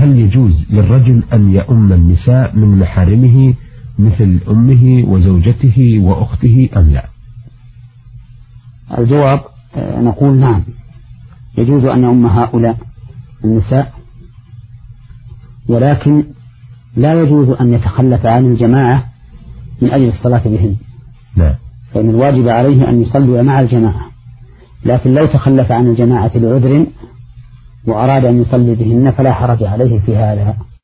هل يجوز للرجل أن يؤم النساء من محارمه مثل أمه وزوجته وأخته أم لا؟ الجواب نقول نعم، يجوز أن يؤم هؤلاء النساء، ولكن لا يجوز أن يتخلف عن الجماعة من أجل الصلاة بهن. لا. فإن الواجب عليه أن يصلي مع الجماعة، لكن لو تخلف عن الجماعة لعذر وأراد أن يصلي بهن فلا حرج عليه في هذا.